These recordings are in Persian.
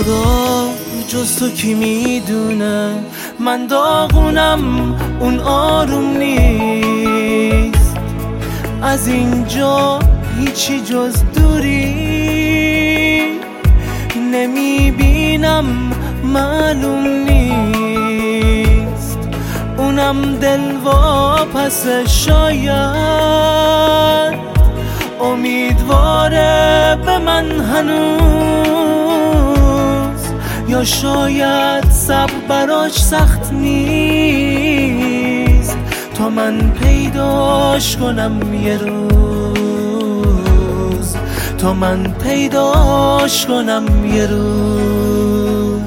خدا جز تو کی میدونه من داغونم اون آروم نیست، از اینجا هیچی جز دوری نمیبینم، معلوم نیست اونم دل واپسه، شاید امیدواره به من هنوز، یا شاید صبر براش سخت نیست تا من پیداش کنم یه روز، تا من پیداش کنم یه روز.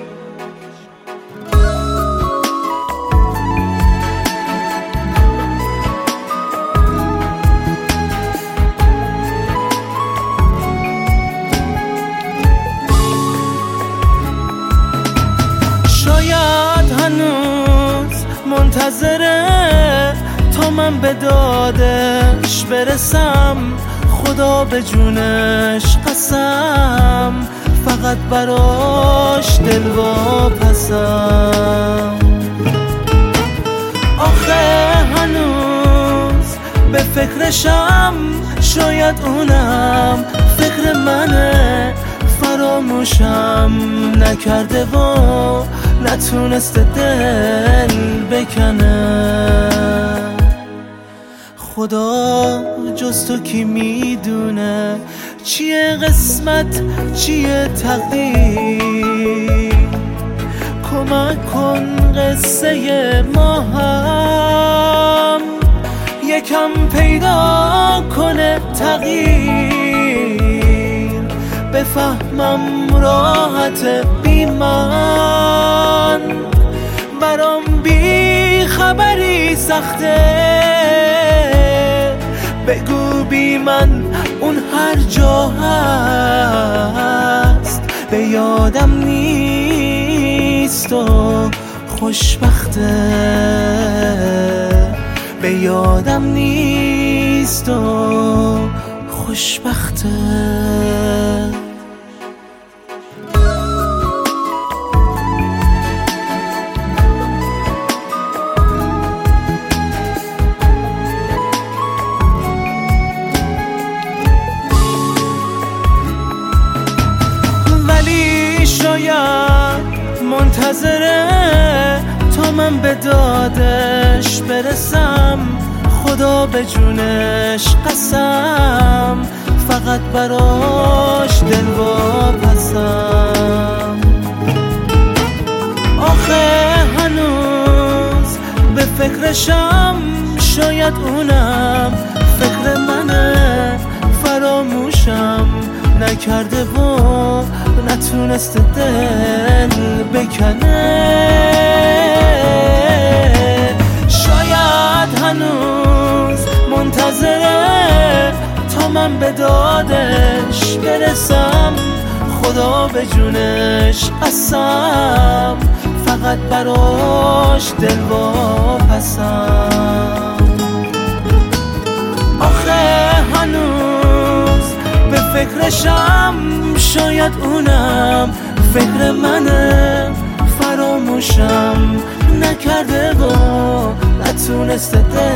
شاید هنوز منتظره تا من به دادش برسم، خدا به جونش قسم فقط براش دل واپسم. آخه هنوز به فکرشم، شاید اونم فکر منه، فراموشم نکرده و نتونسته دل بکنه. خدا جز تو کی میدونه چیه قسمت چیه تقدیر، کمک کن قصه ما هم یکم پیدا کنه تغییر، بفهمم راحت بی من، برام بی خبری سخته، بگو بی من اون هر جا هست، به یادم نیست و خوشبخته، به یادم نیست و خوشبخته. شاید منتظره تا من به دادش برسم، خدا به جونش قسم فقط براش دل واپسم. آخه هنوز به فکرشم، شاید اونم فکر منه، فراموشم نکرده و نتونسته دل بکنه. شاید هنوز منتظره تا من به دادش برسم، خدا به جونش قسم فقط براش دل واپسم. آخه هنوز به فکرشم، شاید اونم فکر منه، فراموشم نکرده و نتونسته